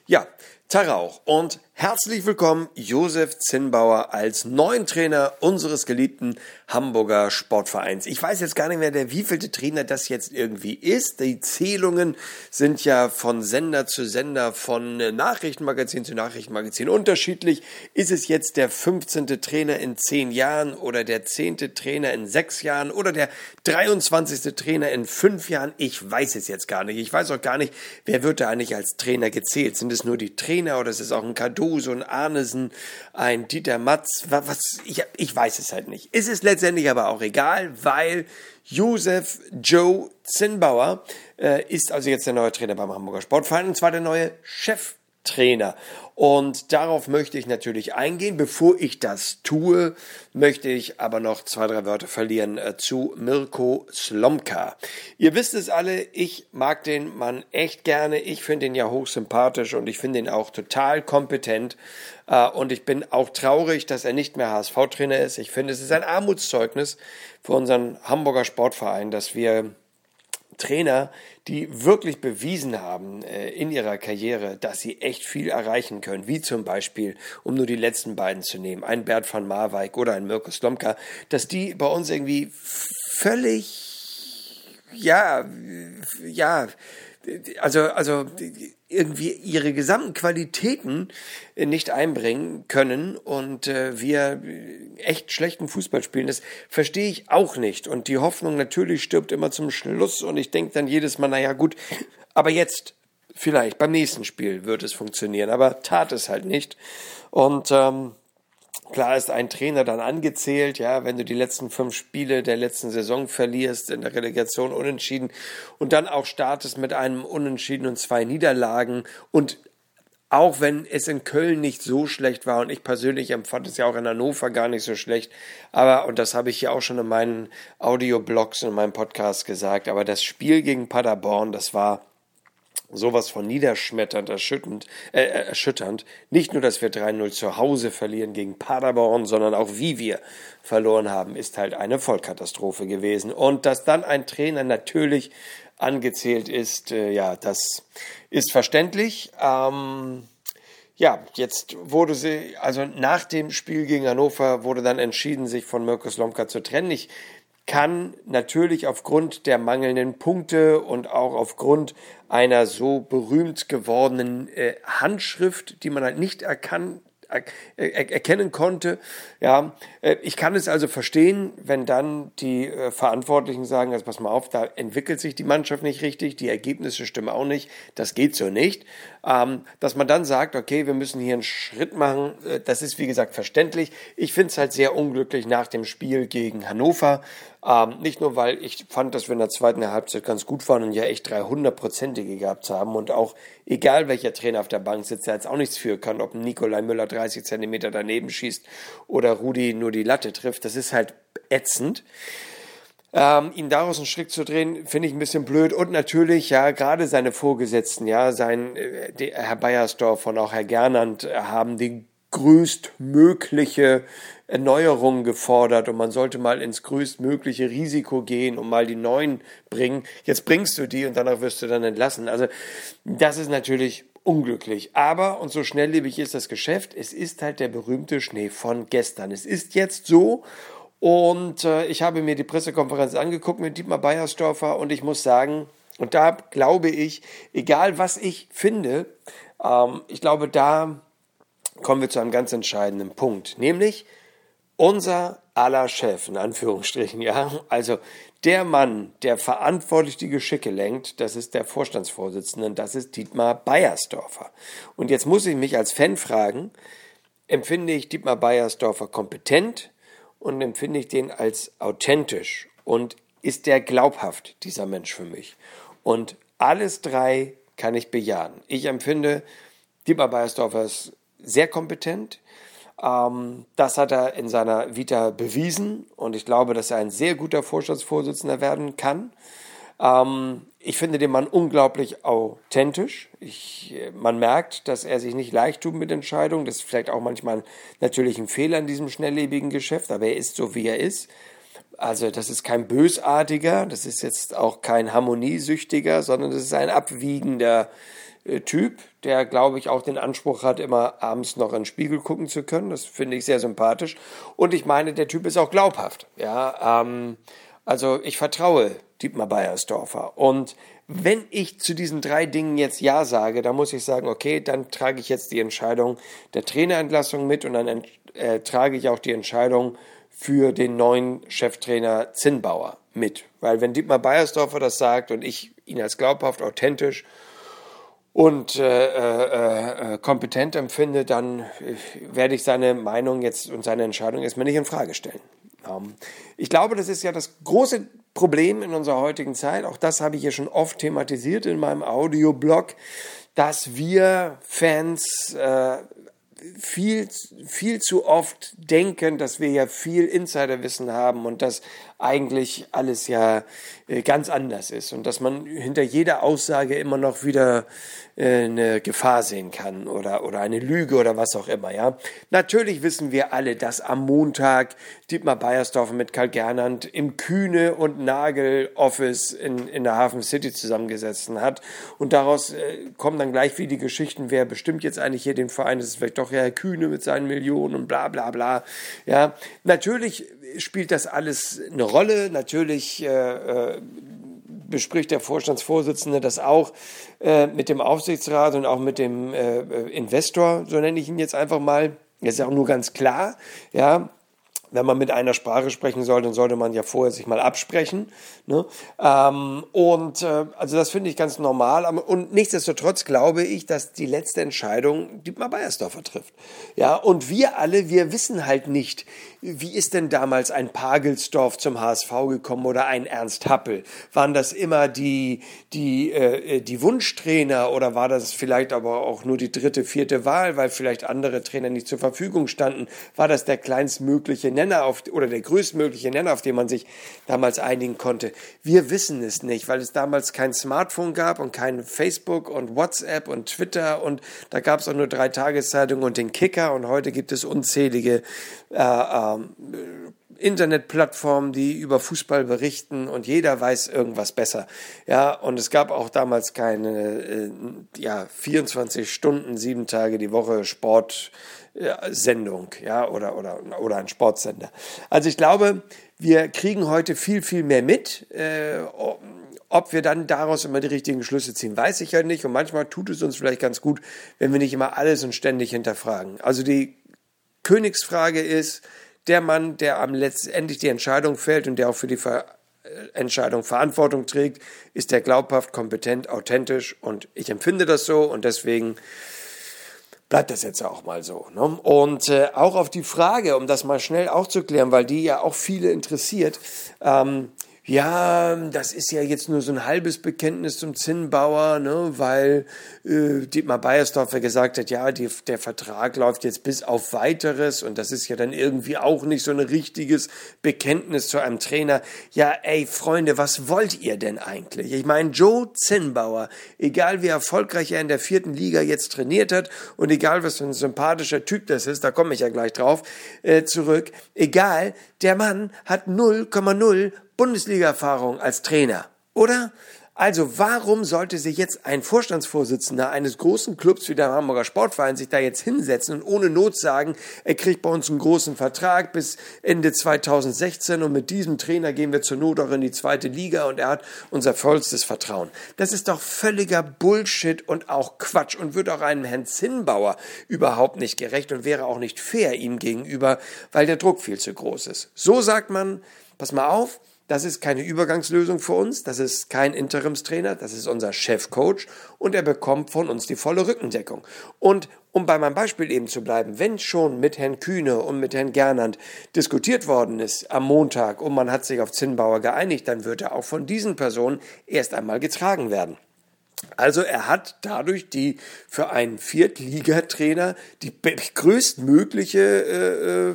Ja, Tarauch und herzlich willkommen Josef Zinnbauer als neuen Trainer unseres geliebten Hamburger Sportvereins. Ich weiß jetzt gar nicht mehr, der wievielte Trainer das jetzt irgendwie ist. Die Zählungen sind ja von Sender zu Sender, von Nachrichtenmagazin zu Nachrichtenmagazin unterschiedlich. Ist es jetzt der 15. Trainer in 10 Jahren oder der 10. Trainer in 6 Jahren oder der 23. Trainer in 5 Jahren? Ich weiß es jetzt gar nicht. Ich weiß auch gar nicht, wer wird da eigentlich als Trainer gezählt? Sind es nur die Trainer oder ist es auch ein Cardoso, ein Arnesen, ein Dieter Matz? Ich weiß es halt nicht. Es ist letztendlich aber auch egal, weil Josef Joe Zinnbauer ist also jetzt der neue Trainer beim Hamburger Sportverein und zwar der neue Cheftrainer. Und darauf möchte ich natürlich eingehen. Bevor ich das tue, möchte ich aber noch 2, 3 Wörter verlieren zu Mirko Slomka. Ihr wisst es alle, ich mag den Mann echt gerne. Ich finde ihn ja hochsympathisch und ich finde ihn auch total kompetent. Und ich bin auch traurig, dass er nicht mehr HSV-Trainer ist. Ich finde, es ist ein Armutszeugnis für unseren Hamburger Sportverein, dass wir Trainer, die wirklich bewiesen haben in ihrer Karriere, dass sie echt viel erreichen können, wie zum Beispiel, um nur die letzten beiden zu nehmen, ein Bert van Marwijk oder ein Mirko Slomka, dass die bei uns irgendwie völlig, also irgendwie ihre gesamten Qualitäten nicht einbringen können und wir echt schlechten Fußball spielen. Das verstehe ich auch nicht. Und die Hoffnung natürlich stirbt immer zum Schluss und ich denke dann jedes Mal, naja gut, aber jetzt vielleicht beim nächsten Spiel wird es funktionieren, aber tat es halt nicht. Und klar ist ein Trainer dann angezählt, ja, wenn du die letzten 5 Spiele der letzten Saison verlierst, in der Relegation unentschieden und dann auch startest mit einem Unentschieden und 2 Niederlagen und auch wenn es in Köln nicht so schlecht war und ich persönlich empfand es ja auch in Hannover gar nicht so schlecht, aber, und das habe ich ja auch schon in meinen Audioblogs und in meinem Podcast gesagt, aber das Spiel gegen Paderborn, das war sowas von niederschmetternd, erschütternd. Nicht nur, dass wir 3-0 zu Hause verlieren gegen Paderborn, sondern auch wie wir verloren haben, ist halt eine Vollkatastrophe gewesen. Und dass dann ein Trainer natürlich angezählt ist, das ist verständlich. Jetzt wurde also nach dem Spiel gegen Hannover wurde dann entschieden, sich von Mirko Slomka zu trennen. Ich kann natürlich aufgrund der mangelnden Punkte und auch aufgrund einer so berühmt gewordenen Handschrift, die man halt nicht erkennen konnte. Ja, ich kann es also verstehen, wenn dann die Verantwortlichen sagen, also pass mal auf, da entwickelt sich die Mannschaft nicht richtig, die Ergebnisse stimmen auch nicht, das geht so nicht. Dass man dann sagt, okay, wir müssen hier einen Schritt machen, das ist wie gesagt verständlich. Ich finde es halt sehr unglücklich nach dem Spiel gegen Hannover. Nicht nur, weil ich fand, dass wir in der zweiten Halbzeit ganz gut waren und ja echt 300-prozentige gehabt haben und auch egal welcher Trainer auf der Bank sitzt, der jetzt auch nichts für kann, ob Nikolai Müller 30 Zentimeter daneben schießt oder Rudi nur die Latte trifft, das ist halt ätzend. Ihn daraus einen Strick zu drehen, finde ich ein bisschen blöd. Und natürlich, ja, gerade seine Vorgesetzten, ja, Herr Beiersdorf und auch Herr Gernand haben die größtmögliche Erneuerung gefordert und man sollte mal ins größtmögliche Risiko gehen und mal die Neuen bringen. Jetzt bringst du die und danach wirst du dann entlassen. Also das ist natürlich unglücklich. Aber, und so schnelllebig ist das Geschäft, es ist halt der berühmte Schnee von gestern. Es ist jetzt so. Und ich habe mir die Pressekonferenz angeguckt mit Dietmar Beiersdorfer und ich muss sagen, und da glaube ich, egal was ich finde, ich glaube, da kommen wir zu einem ganz entscheidenden Punkt, nämlich unser aller Chef, in Anführungsstrichen, ja, also der Mann, der verantwortlich die Geschicke lenkt, das ist der Vorstandsvorsitzende, das ist Dietmar Beiersdorfer. Und jetzt muss ich mich als Fan fragen, empfinde ich Dietmar Beiersdorfer kompetent und empfinde ich den als authentisch und ist der glaubhaft, dieser Mensch für mich? Und alles 3 kann ich bejahen. Ich empfinde Dietmar Beiersdorfer ist sehr kompetent. Das hat er in seiner Vita bewiesen und ich glaube, dass er ein sehr guter Vorstandsvorsitzender werden kann. Ich finde den Mann unglaublich authentisch. Man merkt, dass er sich nicht leicht tut mit Entscheidungen. Das ist vielleicht auch manchmal natürlich ein Fehler in diesem schnelllebigen Geschäft, aber er ist so, wie er ist. Also das ist kein Bösartiger, das ist jetzt auch kein Harmoniesüchtiger, sondern das ist ein abwiegender Typ, der, glaube ich, auch den Anspruch hat, immer abends noch in den Spiegel gucken zu können. Das finde ich sehr sympathisch. Und ich meine, der Typ ist auch glaubhaft. Ja, also ich vertraue Dietmar Beiersdorfer. Und wenn ich zu diesen 3 Dingen jetzt Ja sage, dann muss ich sagen, okay, dann trage ich jetzt die Entscheidung der Trainerentlassung mit und dann trage ich auch die Entscheidung für den neuen Cheftrainer Zinnbauer mit. Weil wenn Dietmar Beiersdorfer das sagt und ich ihn als glaubhaft, authentisch und kompetent empfinde, dann werde ich seine Meinung jetzt und seine Entscheidung erstmal nicht in Frage stellen. Ich glaube, das ist ja das große Problem in unserer heutigen Zeit. Auch das habe ich hier schon oft thematisiert in meinem Audioblog, dass wir Fans viel zu oft denken, dass wir ja viel Insiderwissen haben und dass eigentlich alles ja ganz anders ist und dass man hinter jeder Aussage immer noch wieder eine Gefahr sehen kann oder eine Lüge oder was auch immer. Ja, natürlich wissen wir alle, dass am Montag Dietmar Beiersdorfer mit Karl Gernand im Kühne und Nagel Office in der Hafen City zusammengesessen hat und daraus kommen dann gleich wie die Geschichten, wer bestimmt jetzt eigentlich hier den Verein, das ist vielleicht doch Herr Kühne mit seinen Millionen und bla bla bla. Ja, natürlich spielt das alles eine Rolle. Natürlich bespricht der Vorstandsvorsitzende das auch mit dem Aufsichtsrat und auch mit dem Investor, so nenne ich ihn jetzt einfach mal. Das ist ja auch nur ganz klar, ja. Wenn man mit einer Sprache sprechen soll, dann sollte man ja vorher sich mal absprechen. Ne? Also das finde ich ganz normal. Und nichtsdestotrotz glaube ich, dass die letzte Entscheidung Dietmar Beiersdorfer trifft. Ja, und wir alle, wir wissen halt nicht, wie ist denn damals ein Pagelsdorf zum HSV gekommen oder ein Ernst Happel? Waren das immer die Wunschtrainer oder war das vielleicht aber auch nur die 3., 4. Wahl, weil vielleicht andere Trainer nicht zur Verfügung standen? War das der kleinstmögliche Nenner oder der größtmögliche Nenner, auf den man sich damals einigen konnte? Wir wissen es nicht, weil es damals kein Smartphone gab und kein Facebook und WhatsApp und Twitter und da gab es auch nur 3 Tageszeitungen und den Kicker und heute gibt es unzählige Internetplattformen, die über Fußball berichten und jeder weiß irgendwas besser. Ja, und es gab auch damals keine 24 Stunden, 7 Tage die Woche Sportsendung, ja, oder ein Sportsender. Also ich glaube, wir kriegen heute viel, viel mehr mit. Ob wir dann daraus immer die richtigen Schlüsse ziehen, weiß ich ja nicht. Und manchmal tut es uns vielleicht ganz gut, wenn wir nicht immer alles und ständig hinterfragen. Also die Königsfrage ist, der Mann, der am letztendlich die Entscheidung fällt und der auch für die Entscheidung Verantwortung trägt, ist der glaubhaft, kompetent, authentisch und ich empfinde das so und deswegen bleibt das jetzt auch mal so. Ne? Und auch auf die Frage, um das mal schnell auch zu klären, weil die ja auch viele interessiert, ja, das ist ja jetzt nur so ein halbes Bekenntnis zum Zinnbauer, ne, weil Dietmar Beiersdorfer gesagt hat, ja, der Vertrag läuft jetzt bis auf Weiteres und das ist ja dann irgendwie auch nicht so ein richtiges Bekenntnis zu einem Trainer. Ja, ey, Freunde, was wollt ihr denn eigentlich? Ich meine, Joe Zinnbauer, egal wie erfolgreich er in der 4. Liga jetzt trainiert hat und egal was für ein sympathischer Typ das ist, da komme ich ja gleich drauf zurück, egal, der Mann hat 0,0 Bundesliga-Erfahrung als Trainer, oder? Also warum sollte sich jetzt ein Vorstandsvorsitzender eines großen Clubs wie der Hamburger Sportverein sich da jetzt hinsetzen und ohne Not sagen, er kriegt bei uns einen großen Vertrag bis Ende 2016 und mit diesem Trainer gehen wir zur Not auch in die 2. Liga und er hat unser vollstes Vertrauen. Das ist doch völliger Bullshit und auch Quatsch und wird auch einem Herrn Zinnbauer überhaupt nicht gerecht und wäre auch nicht fair ihm gegenüber, weil der Druck viel zu groß ist. So sagt man, pass mal auf, das ist keine Übergangslösung für uns, das ist kein Interimstrainer, das ist unser Chefcoach und er bekommt von uns die volle Rückendeckung. Und um bei meinem Beispiel eben zu bleiben, wenn schon mit Herrn Kühne und mit Herrn Gernand diskutiert worden ist am Montag und man hat sich auf Zinnbauer geeinigt, dann wird er auch von diesen Personen erst einmal getragen werden. Also er hat dadurch die für einen Viertligatrainer die größtmögliche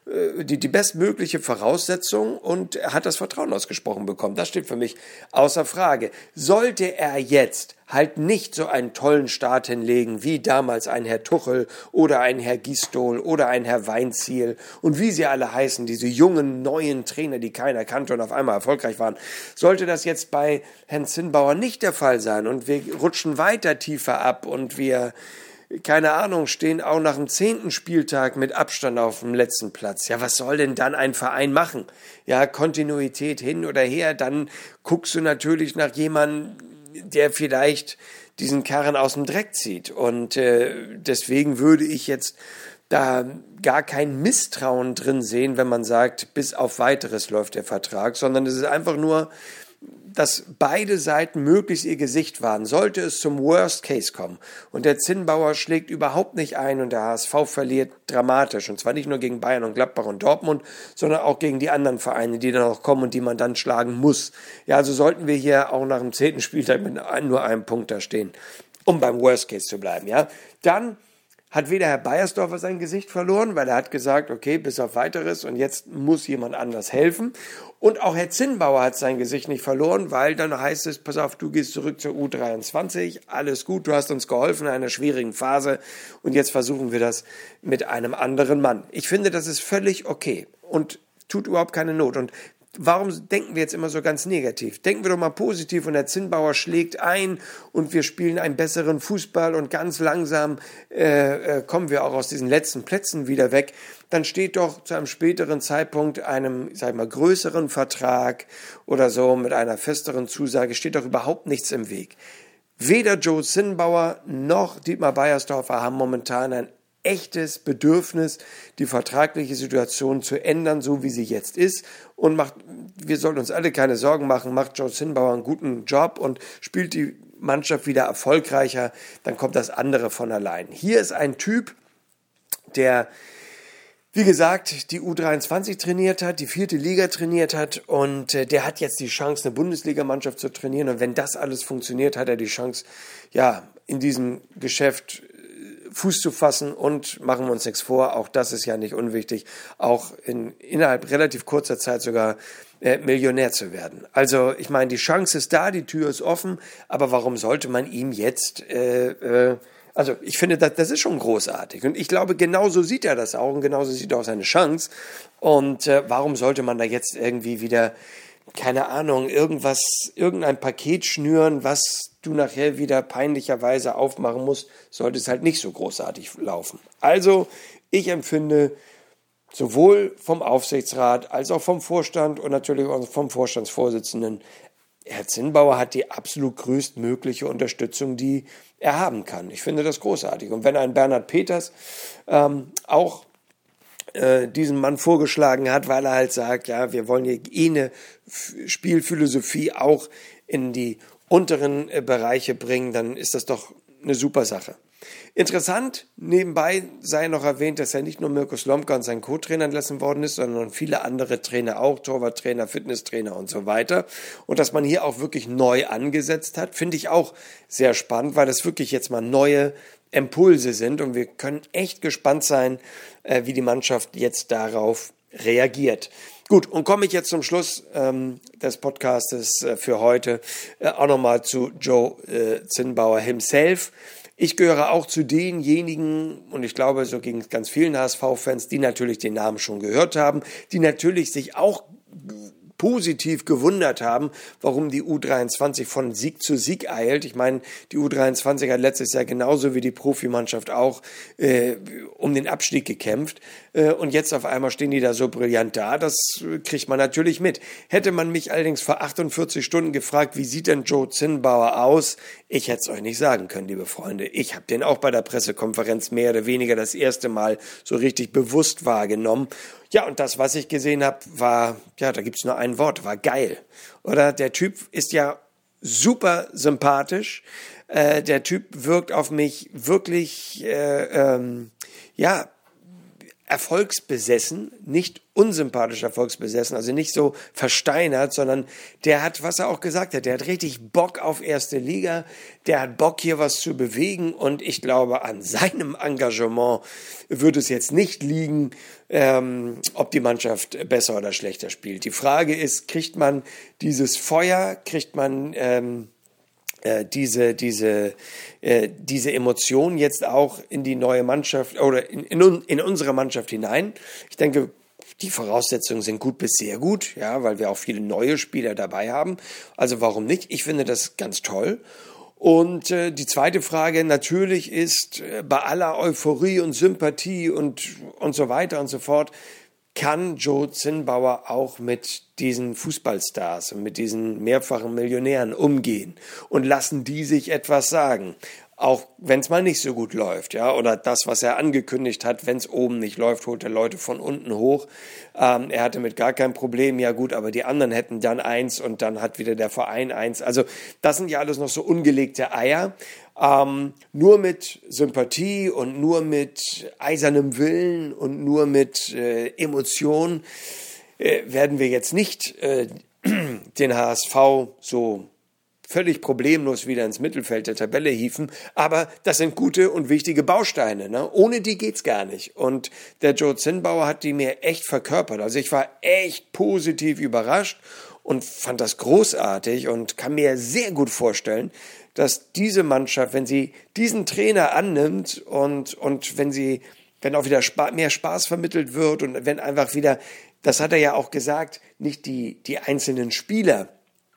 die bestmögliche Voraussetzung und er hat das Vertrauen ausgesprochen bekommen. Das steht für mich außer Frage. Sollte er jetzt halt nicht so einen tollen Start hinlegen, wie damals ein Herr Tuchel oder ein Herr Gistol oder ein Herr Weinziel und wie sie alle heißen, diese jungen, neuen Trainer, die keiner kannte und auf einmal erfolgreich waren, sollte das jetzt bei Herrn Zinnbauer nicht der Fall sein und wir rutschen weiter tiefer ab und wir, keine Ahnung, stehen auch nach dem 10. Spieltag mit Abstand auf dem letzten Platz. Ja, was soll denn dann ein Verein machen? Ja, Kontinuität hin oder her, dann guckst du natürlich nach jemandem, der vielleicht diesen Karren aus dem Dreck zieht. Und deswegen würde ich jetzt da gar kein Misstrauen drin sehen, wenn man sagt, bis auf Weiteres läuft der Vertrag, sondern es ist einfach nur, dass beide Seiten möglichst ihr Gesicht wahren. Sollte es zum Worst Case kommen und der Zinnbauer schlägt überhaupt nicht ein und der HSV verliert dramatisch und zwar nicht nur gegen Bayern und Gladbach und Dortmund, sondern auch gegen die anderen Vereine, die dann noch kommen und die man dann schlagen muss. Ja, also sollten wir hier auch nach dem 10. Spieltag mit nur einem Punkt da stehen, um beim Worst Case zu bleiben. Ja, dann hat weder Herr Beiersdorfer sein Gesicht verloren, weil er hat gesagt, okay, bis auf Weiteres und jetzt muss jemand anders helfen. Und auch Herr Zinnbauer hat sein Gesicht nicht verloren, weil dann heißt es, pass auf, du gehst zurück zur U23, alles gut, du hast uns geholfen in einer schwierigen Phase und jetzt versuchen wir das mit einem anderen Mann. Ich finde, das ist völlig okay und tut überhaupt keine Not. Und warum denken wir jetzt immer so ganz negativ? Denken wir doch mal positiv und der Zinnbauer schlägt ein und wir spielen einen besseren Fußball und ganz langsam kommen wir auch aus diesen letzten Plätzen wieder weg. Dann steht doch zu einem späteren Zeitpunkt einem, sag ich mal, größeren Vertrag oder so mit einer festeren Zusage steht doch überhaupt nichts im Weg. Weder Joe Zinnbauer noch Dietmar Beiersdorfer haben momentan ein echtes Bedürfnis, die vertragliche Situation zu ändern, so wie sie jetzt ist. Und wir sollten uns alle keine Sorgen machen, macht Joe Zinnbauer einen guten Job und spielt die Mannschaft wieder erfolgreicher, dann kommt das andere von allein. Hier ist ein Typ, der, wie gesagt, die U23 trainiert hat, die 4. Liga trainiert hat und der hat jetzt die Chance, eine Bundesligamannschaft zu trainieren. Und wenn das alles funktioniert, hat er die Chance, ja, in diesem Geschäft Fuß zu fassen und machen wir uns nichts vor, auch das ist ja nicht unwichtig, auch innerhalb relativ kurzer Zeit sogar Millionär zu werden. Also ich meine, die Chance ist da, die Tür ist offen, aber warum sollte man ihm jetzt, also ich finde, das ist schon großartig und ich glaube, genauso sieht er das auch und genauso sieht er auch seine Chance und warum sollte man da jetzt irgendwie wieder, keine Ahnung, irgendein Paket schnüren, was du nachher wieder peinlicherweise aufmachen musst, sollte es halt nicht so großartig laufen. Also, ich empfinde sowohl vom Aufsichtsrat als auch vom Vorstand und natürlich auch vom Vorstandsvorsitzenden, Herr Zinnbauer hat die absolut größtmögliche Unterstützung, die er haben kann. Ich finde das großartig. Und wenn ein Bernhard Peters auch diesen Mann vorgeschlagen hat, weil er halt sagt, ja, wir wollen hier eine Spielphilosophie auch in die unteren Bereiche bringen, dann ist das doch eine super Sache. Interessant, nebenbei sei noch erwähnt, dass ja nicht nur Mirko Slomka und sein Co-Trainer entlassen worden ist, sondern viele andere Trainer auch, Torwarttrainer, Fitnesstrainer und so weiter. Und dass man hier auch wirklich neu angesetzt hat, finde ich auch sehr spannend, weil das wirklich jetzt mal neue Impulse sind und wir können echt gespannt sein, wie die Mannschaft jetzt darauf reagiert. Gut, und komme ich jetzt zum Schluss des Podcastes für heute auch nochmal zu Joe Zinnbauer himself. Ich gehöre auch zu denjenigen, und ich glaube, so ging es ganz vielen HSV-Fans, die natürlich den Namen schon gehört haben, die natürlich sich auch positiv gewundert haben, warum die U23 von Sieg zu Sieg eilt. Ich meine, die U23 hat letztes Jahr genauso wie die Profimannschaft auch um den Abstieg gekämpft. Und jetzt auf einmal stehen die da so brillant da. Das kriegt man natürlich mit. Hätte man mich allerdings vor 48 Stunden gefragt, wie sieht denn Joe Zinnbauer aus? Ich hätte es euch nicht sagen können, liebe Freunde. Ich habe den auch bei der Pressekonferenz mehr oder weniger das erste Mal so richtig bewusst wahrgenommen. Ja, und das, was ich gesehen habe, war, ja, da gibt's nur ein Wort, war geil. Oder der Typ ist ja super sympathisch. Der Typ wirkt auf mich wirklich, ja, erfolgsbesessen, nicht unsympathisch erfolgsbesessen, also nicht so versteinert, sondern der hat, was er auch gesagt hat, der hat richtig Bock auf erste Liga, der hat Bock hier was zu bewegen und ich glaube, an seinem Engagement wird es jetzt nicht liegen, ob die Mannschaft besser oder schlechter spielt. Die Frage ist, kriegt man dieses Feuer, kriegt man diese Emotion jetzt auch in die neue Mannschaft oder in unsere Mannschaft hinein. Ich denke, die Voraussetzungen sind gut bis sehr gut, ja, weil wir auch viele neue Spieler dabei haben. Also warum nicht? Ich finde das ganz toll. Und die zweite Frage natürlich ist, bei aller Euphorie und Sympathie und so weiter und so fort, kann Joe Zinnbauer auch mit diesen Fußballstars und mit diesen mehrfachen Millionären umgehen und lassen die sich etwas sagen, auch wenn es mal nicht so gut läuft, ja, oder das, was er angekündigt hat, wenn es oben nicht läuft, holt er Leute von unten hoch. Er hatte mit gar kein Problem, ja gut, aber die anderen hätten dann eins und dann hat wieder der Verein eins. Also das sind ja alles noch so ungelegte Eier. Nur mit Sympathie und nur mit eisernem Willen und nur mit Emotion werden wir jetzt nicht den HSV so völlig problemlos wieder ins Mittelfeld der Tabelle hieven, aber das sind gute und wichtige Bausteine, ne? Ohne die geht's gar nicht. Und der Joe Zinnbauer hat die mir echt verkörpert. Also ich war echt positiv überrascht und fand das großartig und kann mir sehr gut vorstellen, dass diese Mannschaft, wenn sie diesen Trainer annimmt und wenn auch wieder mehr Spaß vermittelt wird und wenn einfach wieder, das hat er ja auch gesagt, nicht die einzelnen Spieler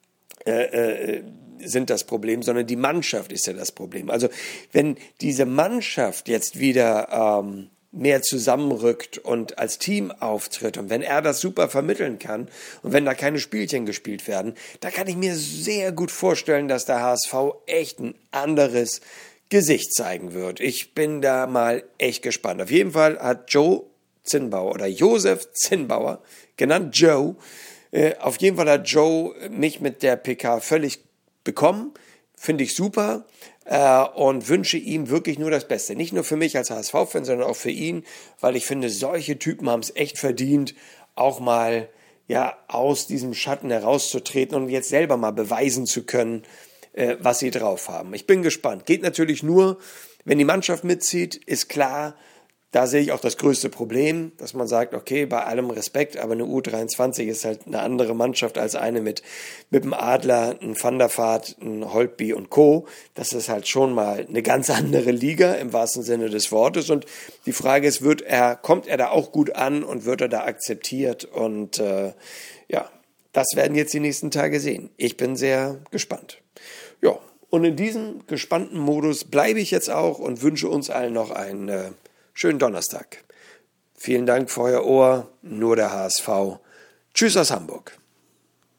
sind das Problem, sondern die Mannschaft ist ja das Problem. Also wenn diese Mannschaft jetzt wieder mehr zusammenrückt und als Team auftritt und wenn er das super vermitteln kann und wenn da keine Spielchen gespielt werden, da kann ich mir sehr gut vorstellen, dass der HSV echt ein anderes Gesicht zeigen wird. Ich bin da mal echt gespannt. Auf jeden Fall hat Joe Zinnbauer oder Josef Zinnbauer, genannt Joe, auf jeden Fall hat Joe mich mit der PK völlig bekommen, finde ich super und wünsche ihm wirklich nur das Beste. Nicht nur für mich als HSV-Fan, sondern auch für ihn, weil ich finde, solche Typen haben es echt verdient, auch mal ja aus diesem Schatten herauszutreten und jetzt selber mal beweisen zu können, was sie drauf haben. Ich bin gespannt. Geht natürlich nur, wenn die Mannschaft mitzieht, ist klar. Da sehe ich auch das größte Problem, dass man sagt, okay, bei allem Respekt, aber eine U23 ist halt eine andere Mannschaft als eine mit dem Adler, ein Van der Vaart, ein Holtby und Co. Das ist halt schon mal eine ganz andere Liga im wahrsten Sinne des Wortes. Und die Frage ist, kommt er da auch gut an und wird er da akzeptiert? Und ja, das werden jetzt die nächsten Tage sehen. Ich bin sehr gespannt. Ja, und in diesem gespannten Modus bleibe ich jetzt auch und wünsche uns allen noch einen schönen Donnerstag. Vielen Dank für euer Ohr. Nur der HSV. Tschüss aus Hamburg.